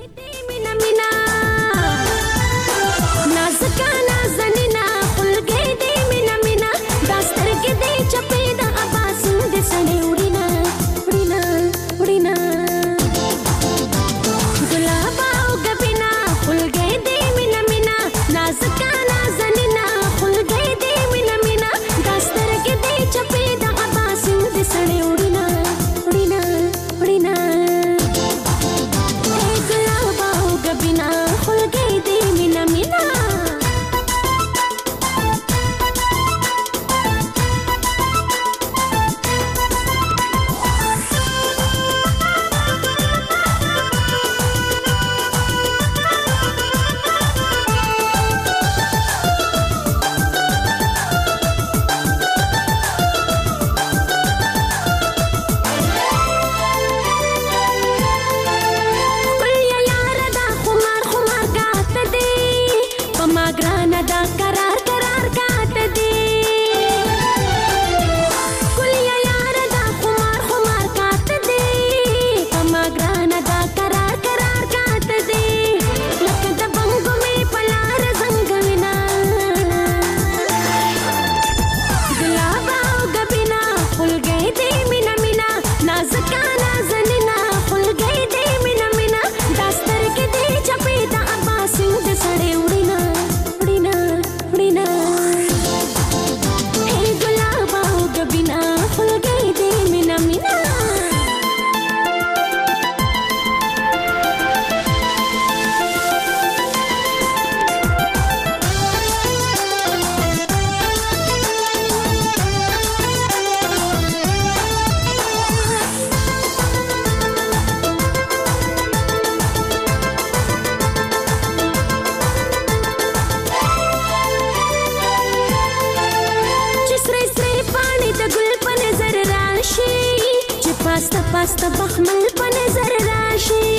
پاستا بخمل په نظر راشي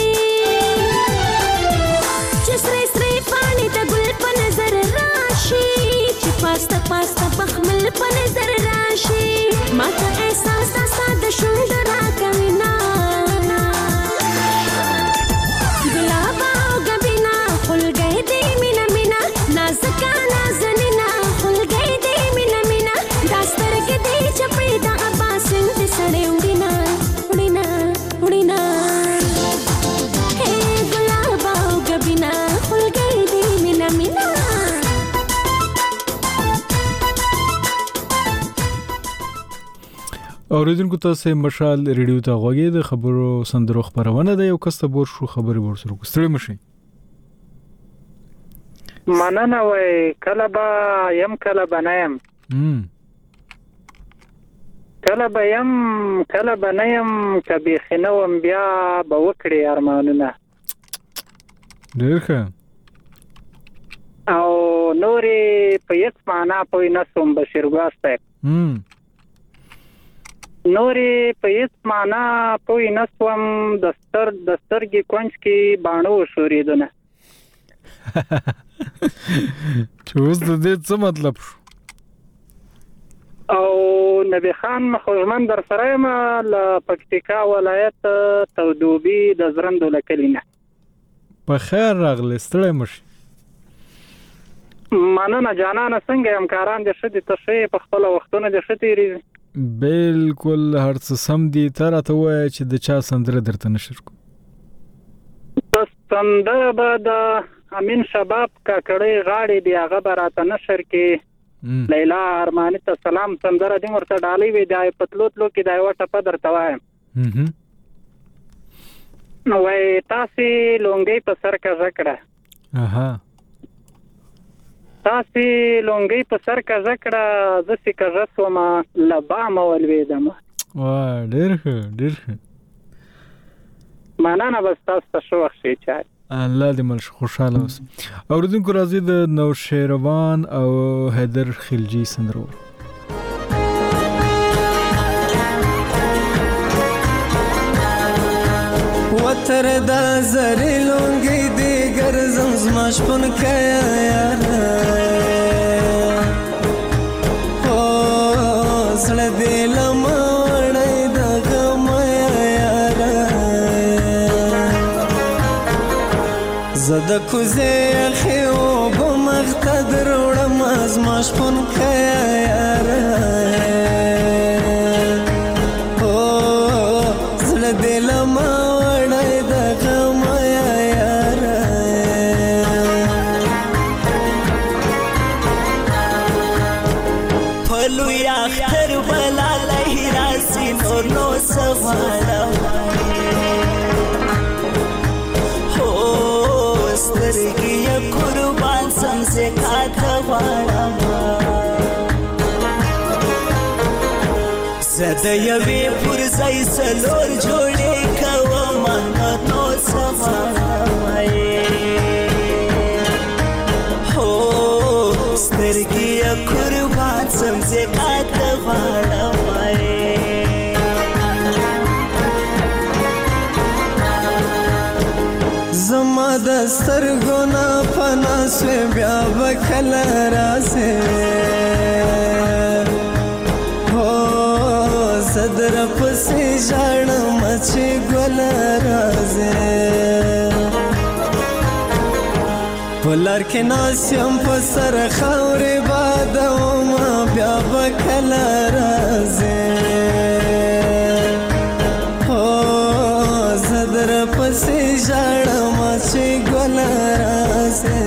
چې سره سره پانی ته ګل په نظر راشي چې پاستا بخمل په نظر راشي ماته احساس ساده شوند راکوي نا ګلاب او غبینا خلګې دې مینا مینا نازکا نازنینا خلګې دې مینا مینا داستر کې دې چپې دا اباسن دې سړې وډینا وډینا هي ګلاب او غبینا خلګې دې مینا مینا اوریدونکو تاسو مشال ریډیو ته غوږی د خبرو سندرو خبرونه ده یو کس ته بور شو خبري ور سره کوستړی مشي مننه وای کله به يم کله بنایم کله به يم کله بنایم کبي خنوم بیا به وکړي ارمانونه ډیرخه او نوري په یک معنا پوي نسوم بشیرګاسته نوري په هیڅ معنا پوي نسوم دسترګي کونج کې باڼو شوریدونه چوز د دې څه مطلب او نبی خان مخومن در سره ما ل پکتیکا ولایت تودوبي د زرندو لکلینه په خیر راغلی ستړی مشي مننه جانانه څنګه همکاران دې شدي تشې په خپل وختونه دې شتي ریږي بالکل هر څه سم دي تر ته وای چې د چا سندره درته نشر کو سندره به د امین شباب کاکړې غاړې دی هغه براته نشر کې لیلا ارمانی ته سلام سندره دې ورته ډالې وی دی پتلوتلو کې دا وټه په درته وایم نو وای تاسو لونګي په سر کا ذکر تاسې لونګۍ په سر کږه کړه زه چې کږه سومه له بامه ولوېدم. ډېر ښه ډېر ښه. مننه بس تاسو ته ښه وخت ښې چای. الله دې مل خوشاله اوسه. اورېدونکو راځي د نوشیروان او حیدر خلجي سندره وتر دا زری لونګي دی ګرځم زما شپون کیا یار او زړه دې لمه وړې د غم یار زده کوزه خو بمختدر وړم زما شپون کیا یار او زړه دې لمه زده یوی پر زای سلور جوړې کوم نو سمای هو سترګې قربان سم زکات غواړم زما د سترګو نه پنا سوې بیا وکړ راسه صدر پسې ژړم چې ګل راځي پلار کې ناسم په سر خاورې بادوم بیا وکړ راځي او صدر پسې ژړم چې ګل راځي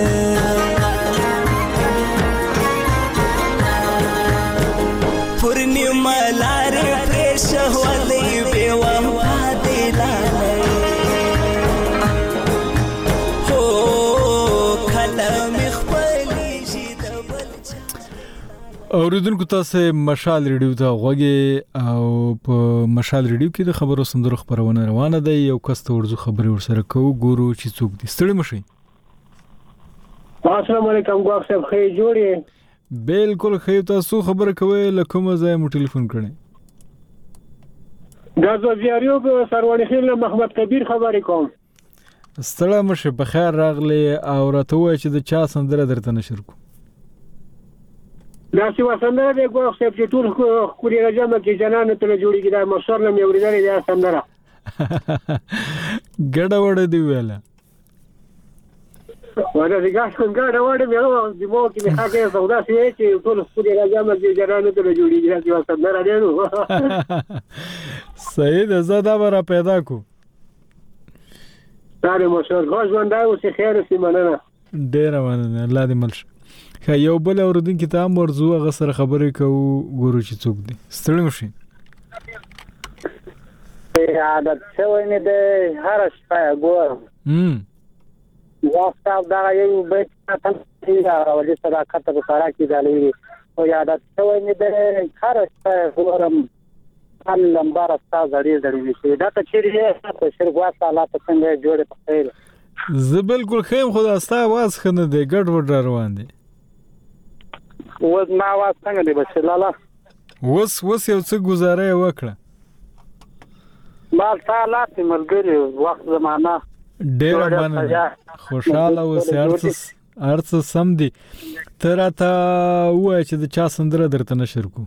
اوریدونکو تاسو مشال ریډیو ته غوږی او په مشال ریډیو کې د خبرو سندرو خبرونه روانه ده. یو کس ته ورزو خبري ورسره کوو ګورو چې څوک دي. ستړي مشي. السلام علیکم ګواښ صاحب خې جوړې. بالکل خې تاسو خبره کوي لکه ما ځای مو ټلیفون کړی. غازو زیاریو سروانی خیل محمد کبیر خبرې کوم. ستړي مشي په خیر راغلی او راته وای چې د چا سندره درته نشر کو. دا چې وسندره د ګواښ صاحب چې ټول خوري راځم چې جنانه ته جوړیږي دا مشر نه مې ورېدلې دا سندره ګډه وړه دی ویله ودا دې ګاش کوم ګډه وړه مې نو د مو کې مې هغه سودا شي چې ټول خوري راځم چې جنانه ته جوړیږي دا سندره دی نو صحیح ده زدا برا پیدا کو ساره مشر غوښ وندا او چې خیر سي مننه ډیر مننه الله دې ملش. یو بل اوردونکو ته مرزو هغه سره خبرې کوو ګورو چې څوک دي. ستړي مشي. عادت شوی مې د هر شپه ګورم وخت دا یو بیت څنګه راولي صداقت په سره کې دالي او عادت شوی مې د هر شپه ګورم ان لمبار استاد زړې وي دا ته چیرې په شرګوا سالا ته څنګه جوړه پخېل زه بالکل خیم خدا استا आवाज خنه دی ګډ وډ روان دي وز ما आवाज څنګه دی بس لاله وس یو څه گزاره وکړه ما سالات ملګری وخت زمانہ ډېر باندې خوشاله اوسې ارڅ سم دي تر اته وای چې د چا سندره درته نشر کو.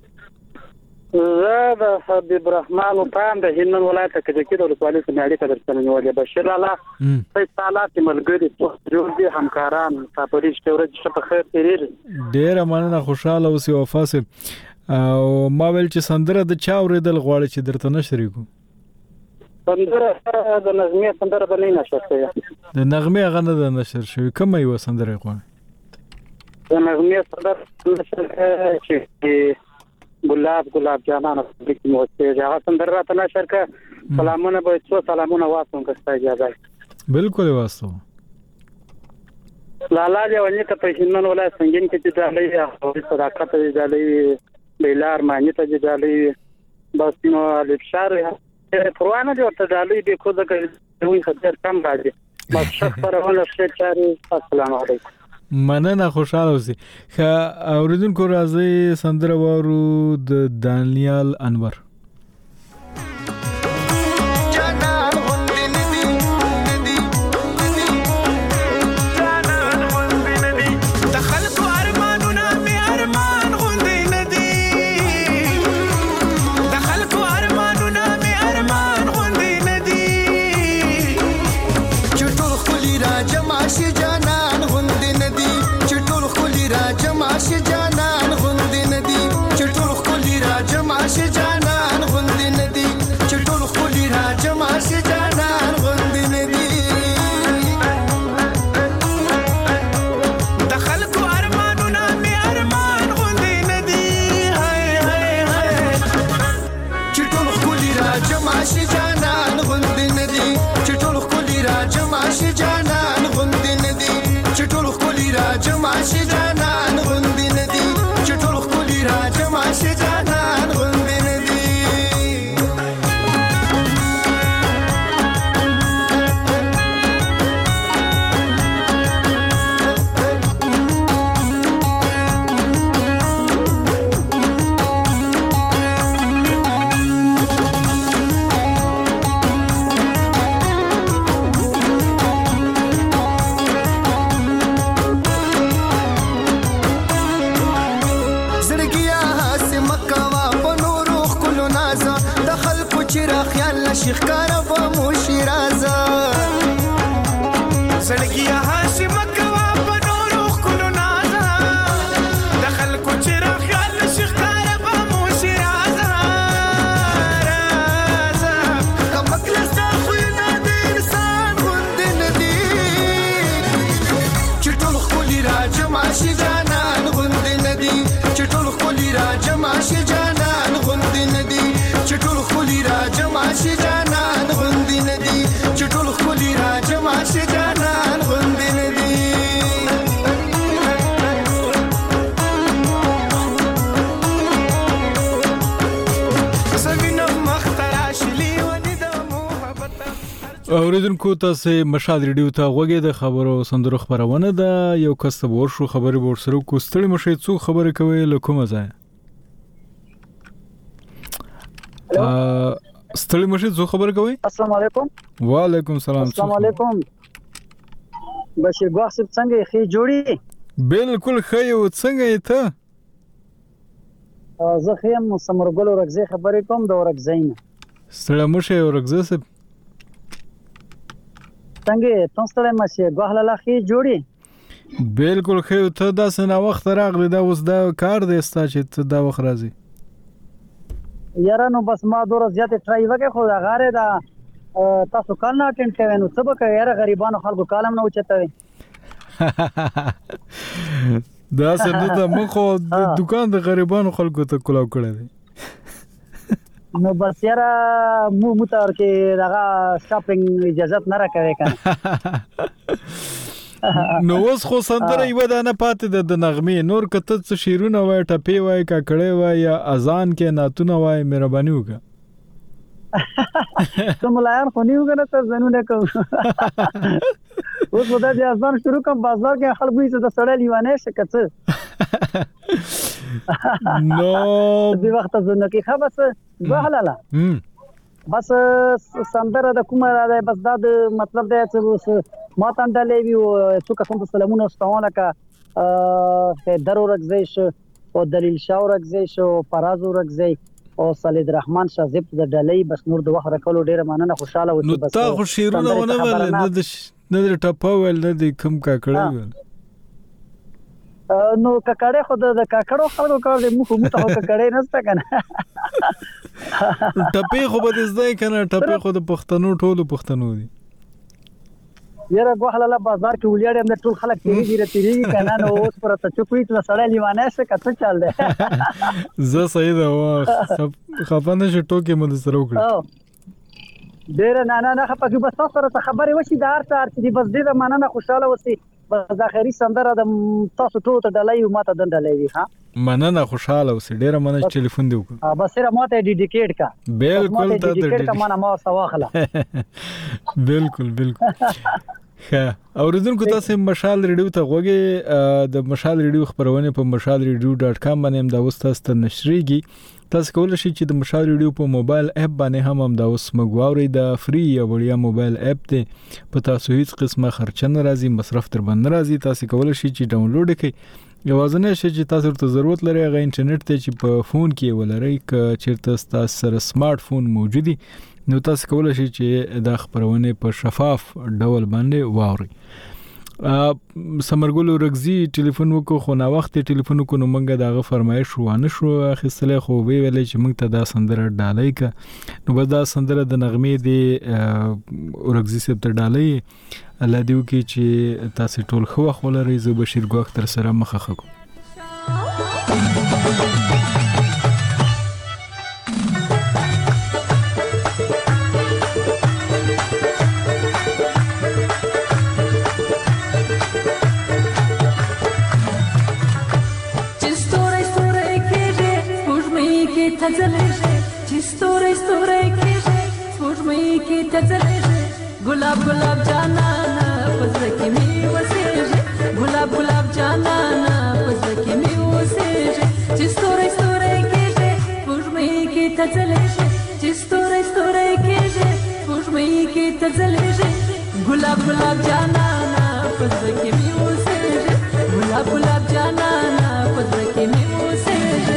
زه د حبیب الرحمن پام د هلمند ولایت کې د کېدو ولسوالۍ څخه اړیکه درته نیولې بشیر الله په سالات ملګری جوړ دي همکاران تاسو ورځ په خیر تیرې ډېر مننه خوشاله اوسې وفاسه او ما ویل چې سندره د چا اوریدل غواړي چې درته نشر کو. سندره د نظمیه سندره باندې نشر شوی د نغمه غنه د نشر شوی کومه یو سندره غواړي د نغمه سندره چې ګلاب جانانه د کومه هغه سندره راته نشر کړه. سلامونه به څو سلامونه واسم که ستاسو اجازه. بالکل واسو لالا دی ونی ته پښینن ولای سنگین کې چې دالې او صداقت دی دالې بیلار معنی ته دی دالې بس نو الابشار پروانه دی ورته دالې به خو ځکه دوی خطر کم راځي بس شکر ولا شي چاري السلام علیکم مننه خوشاله اوسئ اوریدونکو راځي سندره وارو د دانیال انور اوریدونکو تاسو مشال ریډیو ته غوږی د خبرو سندرو خبرونه ده یو کس ته ورشو خبري ورسره کو ستړي مشه څو خبرې کوي لکه ځای ستړي مشه څو خبرې کوي السلام علیکم وعلیکم السلام السلام علیکم بشیر ګواخ صاحب څنګه خې جوړي بالکل خې او څنګه ته زه خیم سمرګل ورغزي خبرې کوم د ورغزین ستړي مشه ورغزي صاحب څنګه تاسو ته مشه غوښله خې جوړي بالکل خې ته دا سنا وخت راغلی دا اوس دا کار دی ستا چې ته دا وخت راځي یاره نو بس ما دوره زیات ټرای وکړ خو دا غاره دا تاسو کال نه اټینډ کوي نو څه به کوي یاره غریبانو خلکو کالم نه اوچتوي دا څنګه ته مخو د دکان د غریبانو خلکو ته کلاو کړی دی نو بس یاره مو تر کې دغه شاپینګ اجازه نه راکوي کنه نو اوس خو سندره یو دانه پاتې د نغمه نور کته څه شیرونه وای ټپی وای کا کړي وای یا اذان کې ناتونه وای مهرباني وکړه کوم لایان خو نیو کنه ته زنونه کوم اوس ودا د اذان شروع کوم بازار کې خلکو یې د سړی لیوانه شکته نو د وخت زنه کې خبره وهلاله بس سندره د کومه راځي بس دا مطلب دی چې ما تندلې وی څو قسم سلامونه ستونه کا درو رغزیش او دلیل شاو رغزیش او پرازو رغزی او صالح الرحمن شاذب د ډلې بس نور د وخت راکولو ډیره مننه خوشاله وتی بس نو تا خو شیرونه ونه ول نه د ټپو ول د کم کا کړی نو ککړې خو د ککړو خلکو کار دې مخ مو ته ککړې نسته کنه ټپې خو به زده کنه ټپې خو د پښتنو ټولو پښتنو دي یاره غوښله بازار کې ولیاړې هم ټول خلک تیریږي کنه نو اوس پر ته چوکوي ته سړی لیوانه څه کته چل دی زه صحیح ده خپانه شټو کې مده سره وکړه ډېر نه خپګي بس سره خبرې وشي د هر څار چې بس دې مننه خوشاله وسی بس اخري سندره د تاسو ټول ته ډالۍ ماته د ډالۍ وی ها مننه خوشاله اوسې ډیره مننه چې ټلیفون دی وکړه بس سره ماته ډیډیکیټ کا بالکل ته ډیډیکیټ کا ما واخله بالکل اوریدونکو تاسو مشال ریډیو ته غوږی د مشال ریډیو خبرونه په mashalradio.com باندې هم دا وسته نشریږي تاسو کولای شئ چې د مشال ریډیو په موبایل اپ باندې هم دا اوس مګواوري د فری یا وړیا موبایل اپ ته په تاسو هیڅ قسمه خرچ نه راځي مصرف تر باندې راځي تاسو کولای شئ چې ډاونلوډ کړئ یوازنه شي چې تاسو ته ضرورت لري غو انټرنیټ ته چې په فون کې ولرئ ک چیرته تاسو سره سمارټ فون موجودي نو تاسو کولای شئ چې د خبرونه په شفاف ډول باندې واورئ سمرګلو رغزي ټلیفون وکړو خو نا وخت ټلیفون وکړو نو مونږه داغه فرمایش وانه شو اخیستلې خو وی ویلې چې مونږ ته دا سندره ډالۍ ک نو بس دا سندره د نغمې دی رغزي سپ ته ډالۍ الله دیو کې چې تاسو ټول خو خولري زو بشیر ګوخ تر سره مخه خګو गुलाब गुलाब जाना ना पज़ की मी वसे गुलाब गुलाब जाना ना पज़ की मी वसे चिस्तोरे स्टोरे के जे पुजमे की तजले चिस्तोरे स्टोरे के जे पुजमे की तजले गुलाब गुलाब जाना ना पज़ की मी वसे गुलाब गुलाब जाना ना पज़ की मी वसे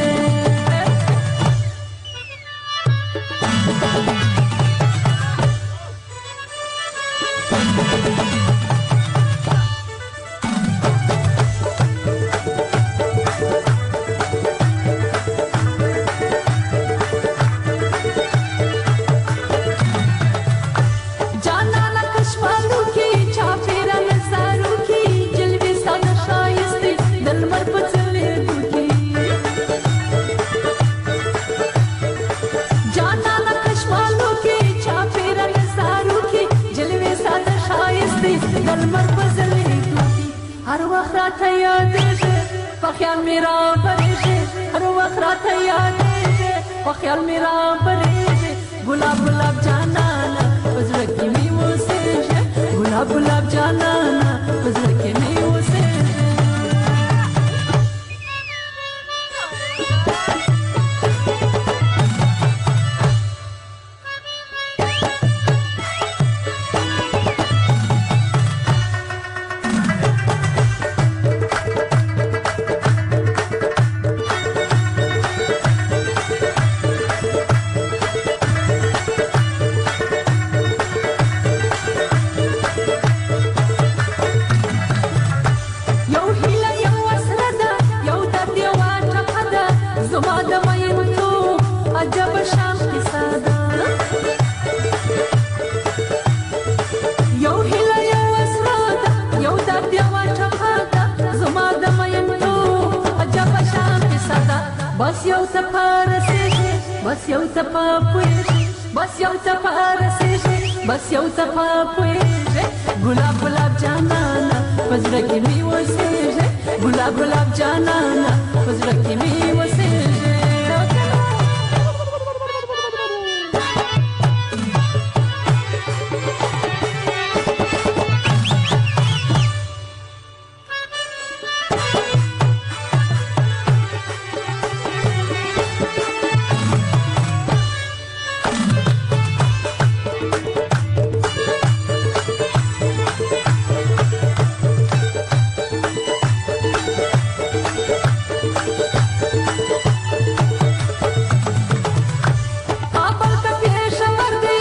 خیال میرا پریشے ہر وقت رات یاد ہے وہ خیال میرا پریشے گلاب گلاب جانا نا بزرگ کی می وہ سے گلاب گلاب جانا نا بزرگ کی می وہ سے بس یو تپا پویږي ګلاب ګلاب جانانا پزړه کې می وسېږي ګلاب ګلاب جانانا پزړه کې می وسېږي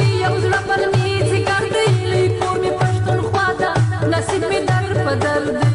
نصیب می در په درد